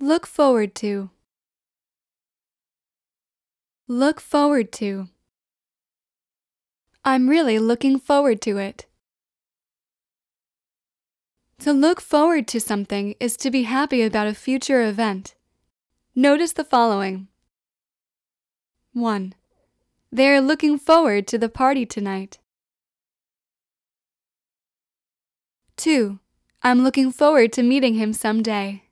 Look forward to. Look forward to. I'm really looking forward to it. To look forward to something is to be happy about a future event. Notice the following. 1. They are looking forward to the party tonight. 2. I'm looking forward to meeting him someday.